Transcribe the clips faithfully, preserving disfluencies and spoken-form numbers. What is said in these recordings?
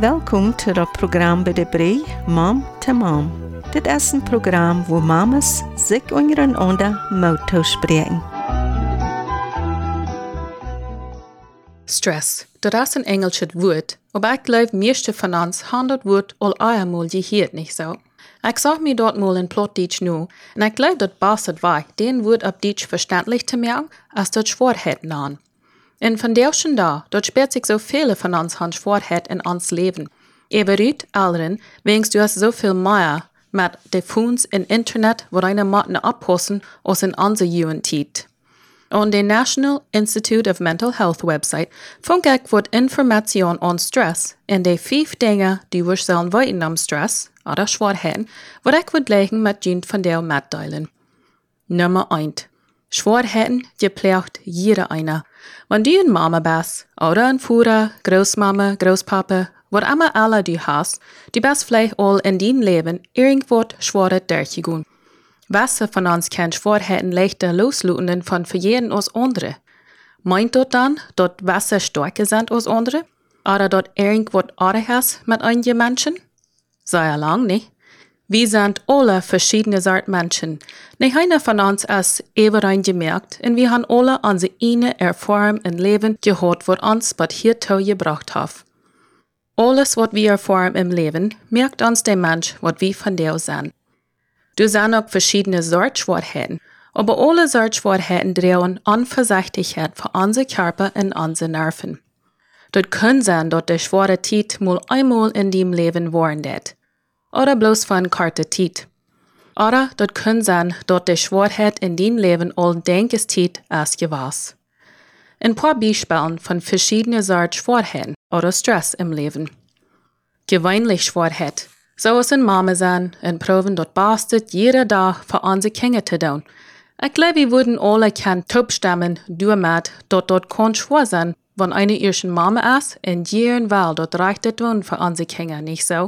Welkom to het programma bij de Bree, Mom to Mom. Dit is een programma waar mamas zich ondereinander mogen spreken. Stress, dat is een Engels woord, aber ik geloof meeste van ons han dat woord al eenmaal gehoord niet zo. Ik zag me dort mal in Plotdeutsch nu, en ik geloof dat best het wij den woord op Deutsch verständlich te maken, als dat Schwaarheid nahen. En van derschen da, dat speelt zich zo viele van ons han Schwaarheid in ons leven. Eberuit alderen, wens du hast zoveel meer met de phones en internet, waar eine matten oppassen, als in onze juwentijd. On the National Institute of Mental Health website vond ik wat informatie on stress en de vijf dingen die we zullen weten om stress, oder Schwaarheden, wat ik wil leggen met jent van der meddelen. Nummer één. Schwaarheden gepleegt jeder einer. Wenn du een Mama bist, oder een Fuhrer, Großmama, Großpapa, wat immer alle du hast, du bist vielleicht all in dein Leben irgendwas Schwares durchgegangen. Wessen van ons kan Schwaarheden leichter losluten van für jeden als andere? Meint dat dan dat wessen stärker sind als andere? Oder dat irgendwas anderes mit einigen Menschen? Sehr lang nicht. Wir sind alle verschiedene Sorten Menschen. Nicht einer von uns ist überein gemerkt und wir haben alle unsere eine Erfahrung im Leben gehabt, was uns was hierzu gebracht hat. Alles, was wir erfahren im Leben, merkt uns der Mensch, was wir von der sind. Du sind auch verschiedene Sorten Schwaarheden, aber alle Sorten Schwaarheden drehen Unvorsichtigkeit für unsere Körper und unsere Nerven. Das kann sein, dass die schwere Zeit mal einmal in deinem Leben waren wird. Oder bloß für eine kurze Zeit. Oder das kann sein, dass die Schwaarheit in deinem Leben all denkes Zeit erst gewesen. Ein paar Beispiele von verschiedenen Sorten Schwaarheden oder Stress im Leben. Gewöhnlich Schwaarheit. So is een mama zijn en proeven dat bastet jeder dag voor onze kinderen te doen. Ik geloof we worden alle kan toepstemmen door met dat dat kan schwer zijn, wanneer eine eerste mama is en jeren wel dat reicht te doen voor onze kinderen, niet zo?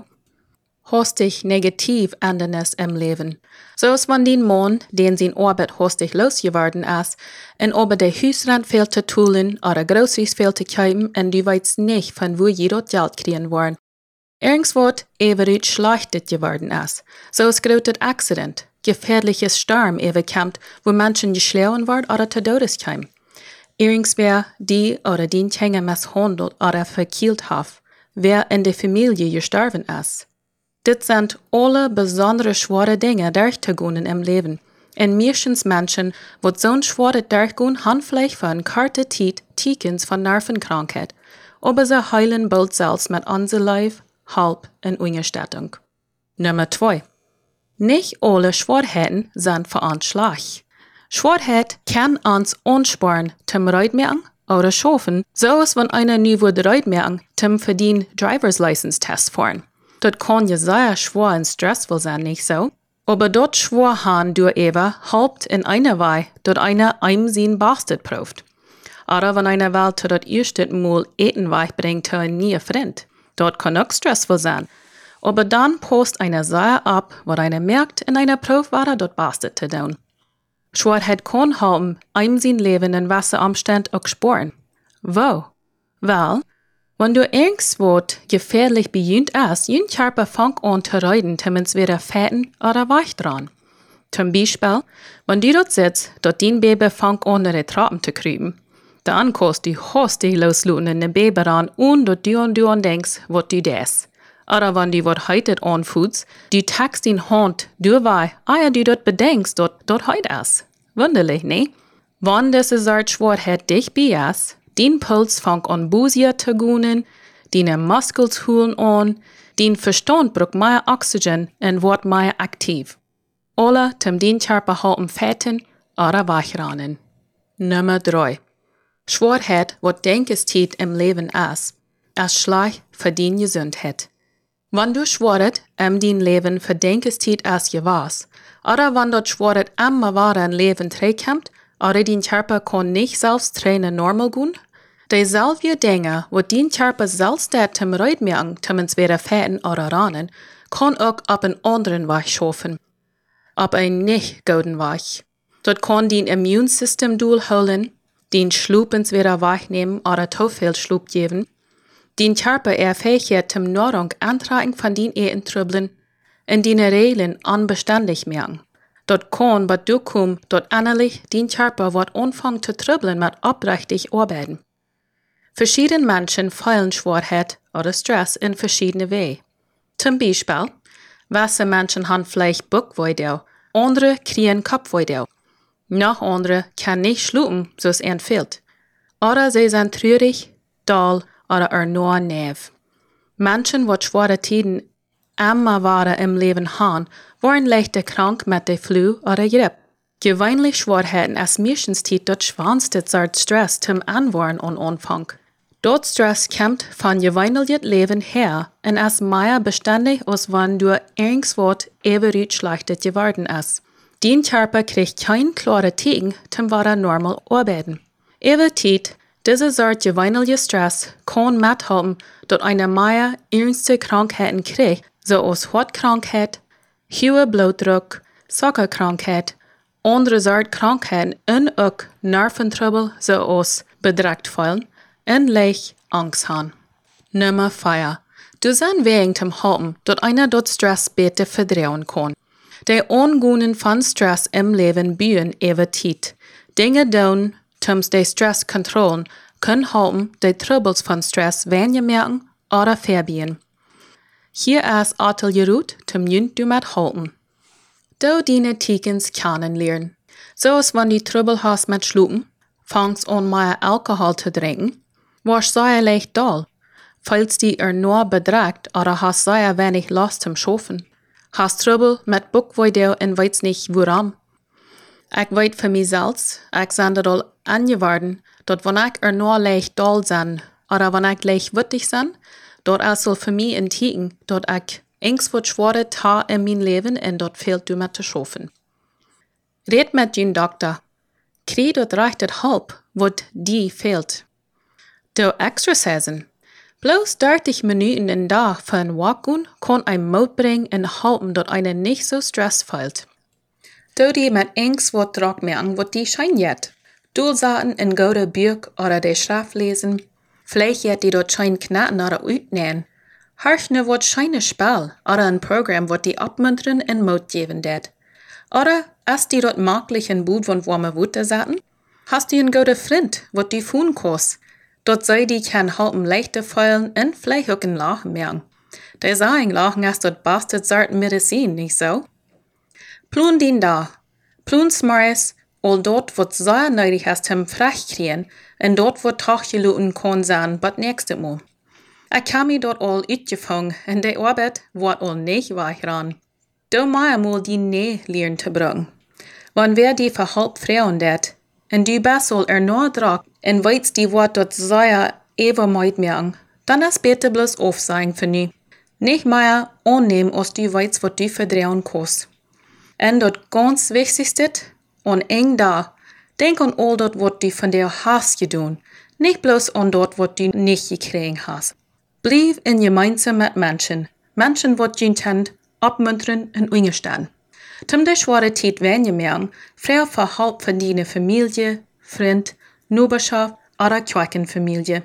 Hostig negatief anderes im Leben. Zoals wanneer die man, den zijn arbeid hostig losgeworden is, en over de huisrand veel te toelen oder groceries veel te kopen en du weißt nicht, von wo je dat geld kriegen wollen. Irgendwas überhaupt schlechtet geworden ist. So ist großes Accident, gefährliches Sturm überkommt, wo Menschen geschlagen werden oder zu Todes kommen. Irgendwer die oder den Kinder misshandelt oder verkillt hat, wer in der Familie gestorben ist. Das sind alle besondere schwere Dinge durchzugehen im Leben. Und meistens Menschen, die so schwere durchgehen, haben vielleicht für eine kurze Zeit Tickens von Nervenkrankheit, aber sie heilen bald selbst mit unser Leib, Halb en Unterstattung. Nummer zwei. Nicht alle Schwaarheden sind für uns schlecht. Schwaarheid kann uns ansparen zum Reitmerken oder schaffen, so als wenn einer nie würde Reitmerken zum für den Driver's License Test fahren. Das kann ja sehr schwer und stressvoll sein, nicht so? Aber dort schwer haben durch Eva halbt in einer Weise, dass einer einem sein Bastet prüft. Oder wenn einer will, zu das erste Mal Eten weich bringt zu einem neuen Freund. Dort kann auch stressvoll sein. Aber dann post einer sehr ab, was einer merkt, in einer Probe war er dort bastet zu tun. Schwaarheit kann haben, einem sein Leben in Wasserumständen auch spüren. Wo? Weil, wenn du irgendwo gefährlich beginnt ist, jün Körper fängt an zu reiten, zumindest wieder fetten oder weich dran. Zum Beispiel, wenn du dort sitzt, dort dein Baby fängt an, die Trappen zu kriegen. Dann kannst du hostig losluten in den Baby ran und dass du und du an denkst, was du das. Oder wenn du was heute anfühlst, du tackst den Hand, du weißt, ah ja, du dort bedenkst, dass dort heute ist. Wunderlich, ne? Wenn diese Sorte Schwaarheit dich bei ist, dein Puls fängt an busier zu gehen, deine Muskeln holen an, dein Verstand braucht mehr Oxygen und wird mehr aktiv. Alle zum den Körper halten fetten oder weichranen. Nummer drei. Schwaarheid, wat denkestijd im Leben ist, ist schlecht für die Gesundheit. Wenn du Schwaarheid im dein Leben für denkestijd ist gewesen, oder wenn dort Schwaarheid immer wieder ein Leben trägt, oder dein Körper kann nicht selbst trainen normal gehen, dieselbe Dinge, wo dein Körper selbst der zum Reitmerken, zum entweder fetten oder ranen, kann auch auf einen anderen Weg schaffen. Auf einen nicht guten Weg. Dort kann dein Immunsystem durchholen, den Schlup ins wieder wegnehmen oder zu viel Schlup geben. Dien Charpe er Fähigkeit zum Nahrung antragen von dien Eten trübeln, in dien Regeln unbeständig merken. Dort kann bat du kum, dort annerlich dien Charpe wat anfangen zu trübeln mit oprechtig arbeiten. Verschiedene Menschen feilen Schwerheit oder Stress in verschiedene Wege. Zum Beispiel, wasse Menschen haben vielleicht Buckweideau, andere kriegen Kopfweideau. Noch andere kann nicht schlupen, so es ihnen fehlt. Oder sie sind traurig, dull oder er nur nerv. Menschen, die schwere Tiden immer waren im Leben haben, waren leichter krank mit der Flu oder Grippe. Gewöhnlich Schwerheiten als Menschenstiet dort schwanste Zart Stress zum Anwarren und Anfang. Dort Stress kommt von gewöhnlichem Leben her und als mehr beständig als wenn du irgendwas ewig schlechtes geworden ist. Dien Körper kriegt kein klare Tegen zum wieder normal arbeiten. Über Zeit, diese Sort gewöhnliche Stress kann mithelfen, dass eine mehr ernste Krankheiten kriegt, so als Hautkrankheit, hoher Blutdruck, Zuckerkrankheit, andere Sort Krankheiten und auch Nerventrübel, so als bedrückt fallen, und leicht Angst haben. Nummer vier. Du sind Wegen zum Helfen, dass einer dort Stress besser verdrehen kann. Die Ungungen von Stress im Leben bühen über Zeit. Dinge tun, um den Stress kontrollen, können helfen, die Troubles von Stress weniger merken oder verbieten. Hier ist Atelier Ruth, zum Jünd du mit helfen. Du deine Tikens kennenlernen. So als wenn du Trouble hast mit Schlupen, fangst an mehr Alkohol zu trinken, warst sehr leicht dull. Falls die er nur bedrückt oder hast sehr wenig Lust zum Schaffen. Hast Trouble mit Buckweideau und weißt nicht warum. Ich weiß für mich selbst, ich sende dol angeworden, dass wenn ich er nur leicht dull sein oder wenn ich leicht wüttig sein, dort ist für mich ein Ticken, dass ich Angst vor schwere Tage in mein Leben und dort fehlt du mit zu schaffen. Red mit den Doktor. Krieg dort rechtet Hilfe, was dir fehlt. Du exercisen. Bloß dreißig Minuten im Tag für ein Walken kann ein Mut bringen und helfen, dass einen nicht so Stress fällt. Du die mit Angst wird drauf merken, was die schein jet. Du sahen in gute Bücher oder die Schrift lesen. Vielleicht jet die dort schein knacken oder uitnehmen. Hörschne wird scheine Spiel oder ein Programm, was die abmuntern und Mut geben det. Oder als die dort maglich in Bud von warme Wutte saten, hast du einen guten Freund, was die fuhren kannst. Dort sei die kann helfen leichter fallen und vielleicht auch ein Lachen merken. Die sagen, Lachen ist dort beste Sort Medizin, nicht so? Plun den da. Plun smarres, all dort, wo sehr nötig ist, zum frech kriegen, und dort, wo Tachgeluten kann sein, but nächste Mal. Ich kann mich dort all uitgefangen, und die Arbeit wird all nicht weichran. Du mei mal die Nee lernen zu bringen. Wann wer die verhalb Frauen det, und du bist all er nur drauf, und weißt die Wort dort sehr ever meid merken, dann ist bitte bloß auf sein für nie. Nicht mehr annehmen, als du weißt, was du verdrehen kannst. Und dort ganz wichtigste, und eng da, denk an all dort, was du von dir hast getan, nicht bloß an dort, was du nicht gekriegt hast. Bleib in Gemeinschaft mit Menschen, Menschen, die du kennt, abmuntern und unterstehen. Zum der schwere Zeit wenn je merken, früher verhalb von deiner Familie, Freund, Nachbarschaft oder Quäkenfamilie.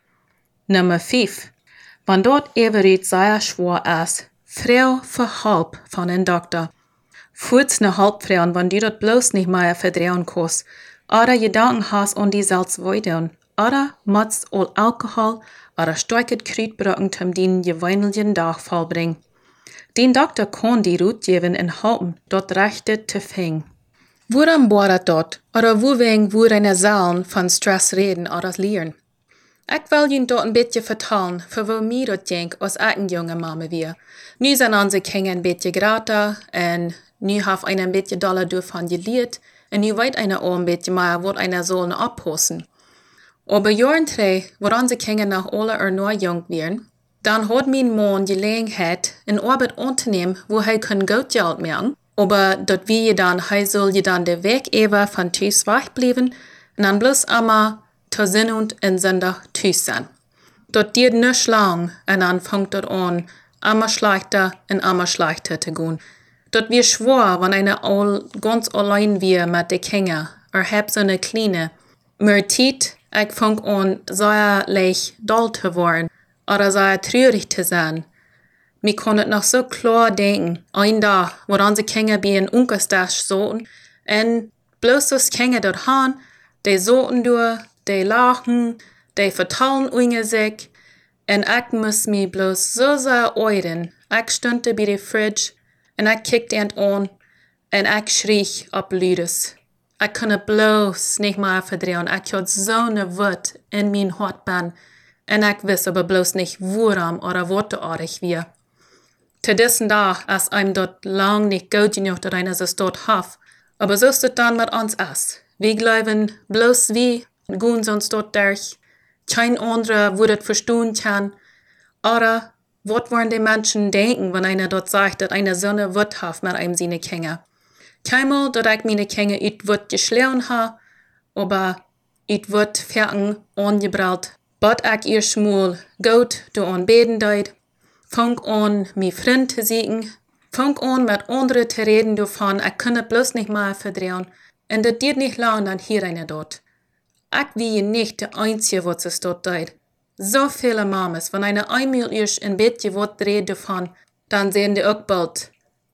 Nummer fünf. Wenn dort everit sehr schwer ist, früher verhalb von einem Doktor. Fuß ne Halbfrauen, wenn du dort bloß nicht mehr verdrehen kannst, oder Gedanken hast an die selbst weiter, oder machst all Alkohol oder starke Kräutbrücken zum den gewöhnlichen Tag vollbringen. Den Doktor kann die Ruth geben und helfen, dort rechte zu finden. Woran bohrt dort, oder wo wegen wo eine Zahlen von Stress reden oder lernen? Ich will Ihnen dort ein bisschen vertellen, für wo mir dort denk, als ich eine junge Mama wir. Nu sind unsere Kinder ein bisschen grater, und nu haf eine ein bisschen Dollar davon geliert, und nu weit eine auch ein bisschen mehr, wo eine sollen abhossen. Aber Jahren drei, wo unsere Kinder noch alle er nur jung wären, dann hat mein Mann Gelegenheit, in Arbeit unternehmen, wo er kein Geld Geld merken, aber dort wie dann, er soll je dann der Weg ever von Tüß wegbleiben, und dann bloß einmal zu Sinn und in Sonntag Tüß sein. Dort geht nicht lang, und dann fängt dort an, einmal schlechter und einmal schlechter zu gehen. Dort wir schwor, wenn eine all, ganz allein wir mit den Kindern, er hab so eine kleine, mir Tiet, ich fang an sehr leicht doll zu werden, oder sei traurig zu sein. Mir kon het noch so klar denken, ein Tag, wo unsere Kinder bei ein Unkestasch soten, en bloß das Kinder dort han, die soten durch, die lachen, die vertellen unge sich, en ich muss mich bloß so sehr oiden. Ich stund bei der Fridge, en ich kickte ihn an, en ich schrie ab Lüdes. Ich konnte bloß nicht mehr verdrehen, ich hatte so eine Wut in mein Hart, en ich wisse aber bloß nicht, woran oder wortartig wir. Zu diesem Tag, als einem dort lang nicht gut genug, dass einer es dort hat. Aber so ist es dann mit uns aus. Wir glauben, bloß wir gehen uns dort durch. Kein anderer würde es verstehen kann. Oder, was wollen die Menschen denken, wenn einer dort sagt, dass einer so eine Wut hat mit einem seine Kinder? Keinmal, dass ich meine Kinder it wird geschlagen habe, aber it wird fertig angebracht. But ich ihr schmul gut du anbeten deut. Fang an, mich Freund zu sehen. Fang an, mit anderen zu reden davon. Ich kann es bloß nicht mal verdrehen. Und das geht nicht lang, dann hier einer dort. Ich will nicht der Einzige, was es dort tut. So viele Mamas, wenn eine einmal erst ein bisschen was redet davon, dann sehen die auch bald.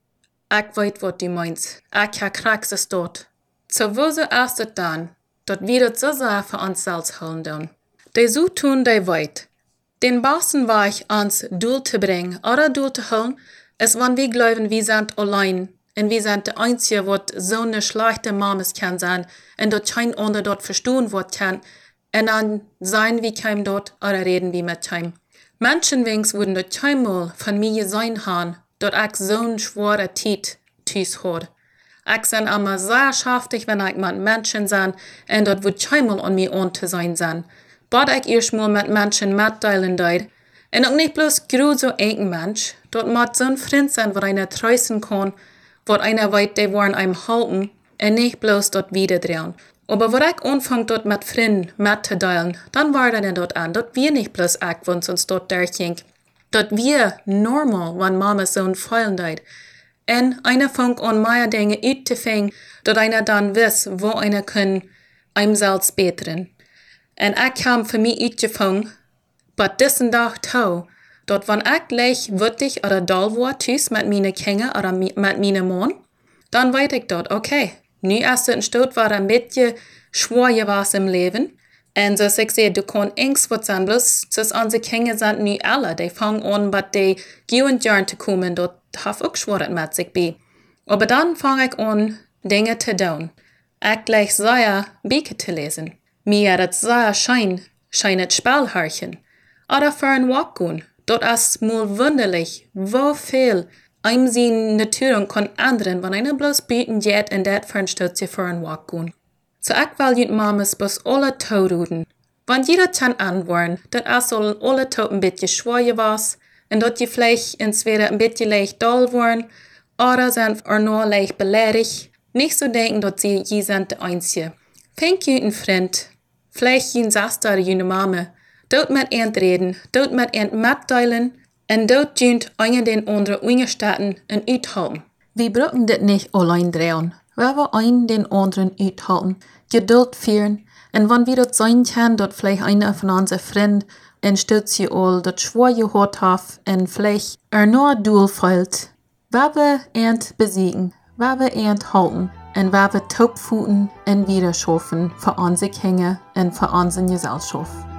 Ich weiß, was du meinst. Ich habe Kraxes dort. So wo so ist es dann, dort wir das so sehr für uns selbst holen tun. Die so tun, die weit. Den besten Weg, ans Doel zu bringen oder Doel zu holen, ist, wenn wir glauben, wir sind allein und wir sind die Einzige, was so eine schlechte Mamas kann sein und dort kein anderer dort verstehen wird kann und dann sein wir kein dort oder reden wir mit keinem. Menschenwings würden dort keinmal von mir sein haben, dort ich so eine schwere Zeit tüß hat. Ich bin immer sehr schaftig, wenn ich mit Menschen sein und dort wird keinmal an mir an zu sein sein. Bad ich erstmal mit Menschen mitteilen deut. Und auch nicht bloß grad so ein Mensch, dort muss so ein Freund sein, wo einer trösten kann, wo einer weiß, die wollen einem halten, und nicht bloß dort wieder drehen. Aber wo ich anfange dort mit Freunden mitzuteilen, dann war dann dort an, dort wir nicht bloß ich, wenn es uns dort durchging. Dort wir normal, wenn Mama so ein Feilen deut. Und einer fängt an, mehr Dinge auszufangen, dort einer dann weiß, wo einer kann einem selbst betern. En ik kam für mich uitgevangen, aber diesen Tag tau, dort wenn ich gleich würdig oder doll war, tüß mit meinen Kindern oder mit meinem Mann, dann weiß ich dort, okay, nu erst ein Stot war ein bisschen schwer was im Leben. Und so ich sehe, du kannst Angst was sein, bloß, dass unsere Kinder sind nu alle, die fangen an, bei die gehen Jahren zu kommen, dort haf auch schwer mit sich bei. Aber dann fange ich an, Dinge zu tun. Ich gleich sehr Bücher zu lesen. Mir hat es sehr schein, scheinet Spielhörchen. Oder für ein Walk gehen. Dort ist mal wunderlich, wo viel einem seine Natur kann ändern, wenn einer bloß bieten geht und das für ein Stütze für ein Walk gehen. So ich will jüt Mamas bloß alle Tauruden. Wenn jeder kann antworten, das ist all alle Tau ein bisschen schwer was, und dort die vielleicht entweder ein bisschen leicht doll waren, oder sind er nur leicht beleidigt. Nicht so denken, dass sie je sind der Einzige. Fängt jüt ein Freund, vielleicht jün Sasta oder jüne Mama, dort mit ihnen reden, dort mit ihnen mitteilen, und dort jünt einer den anderen Ungestatten und uithalten. Wir brauchen das nicht allein drehen. Wir wollen einen den anderen uithalten, Geduld führen, und wenn wir dort sein können, dort vielleicht einer von unseren Freunden und stützt sie all, dort schwer gehört hat, und vielleicht er nur Duel fällt, wir wir ihn besiegen, wir wir ihn halten, und wir wir taubfuten und wieder schaffen für unsere Kinder und für unsere Gesellschaft.